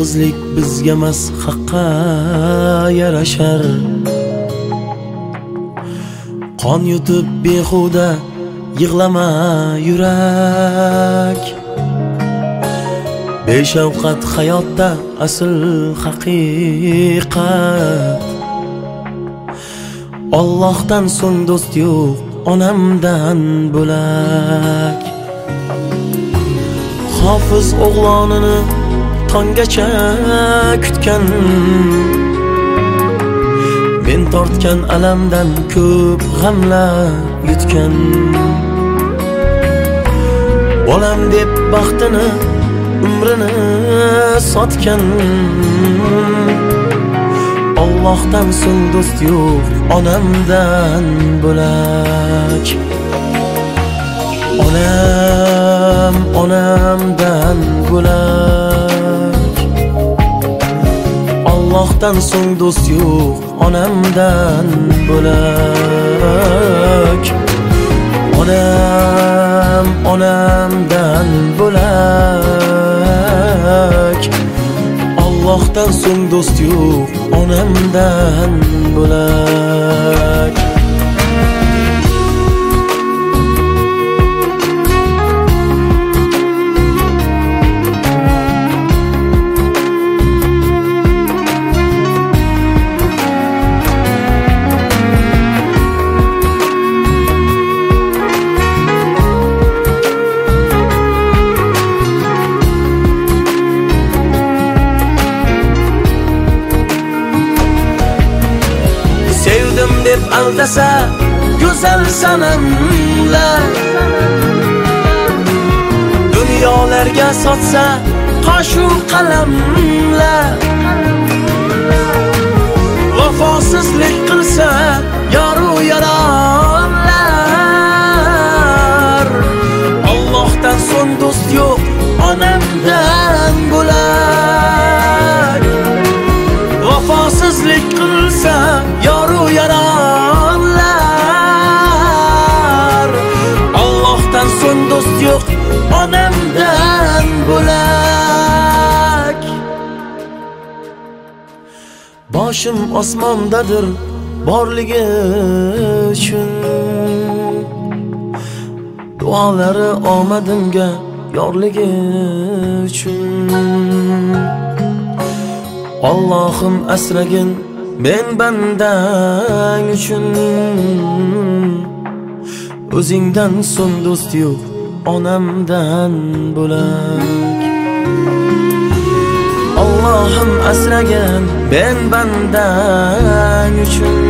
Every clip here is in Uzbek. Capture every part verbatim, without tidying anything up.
yolg'izlik bizga emas haqqa yarashar. Qon yutib behuda yig'lama yurak. Beshafqat hayotda asl haqiqat. Allohdan so'ng do'st yo'q, onamdan bo'lak. Hofiz o'g'lonini tonggacha kutgan. Men tortgan alamdan ko'p g'amlar yutgan. Bolam deb baxtini, umrini sotgan. Allohdan so'ng do'st yo'q, onamdan bo'lak. Onam, onamdan bo'lak. Allohdan so'ng do'st yo'q, onamdan bo'lak. Onam, onamdan bo'lak. Allohdan so'ng do'st yo'q, onamdan bo'lak. Sevdim deb aldasa go'zal sanamlar. Dunyolarga sotsa qoshu qalamlar. Vafosizlik qilsa yoru yaronlar. Allohdan so'ng do'st yo'q, onamdan bo'lak. Vafosizlik qilsa yoru yaronlar. Allohdan so'ng do'st yo'q, onamdan bo'lak. Boshim osmondadir borligi uchun. Duolari omadimga yorligi uchun. Allohim asragin men bandang uchun. O'zingdan so'ng do'st yo'q, onamdan bo'lak. Allohim asragin men bandang uchun.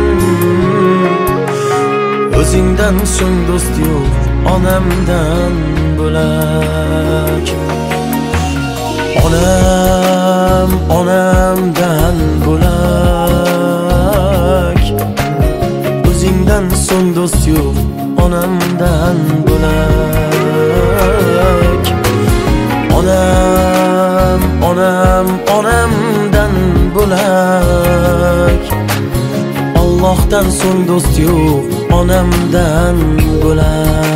O'zingdan so'ng do'st yo'q, onamdan bo'lak. Onam, onamdan bo'lak. O'zingdan so'ng do'st yo'q, onamdan bo'lak. Onam, onam, onamdan bo'lak. Allohdan so'ng do'st yo'q, onamdan bo'lak.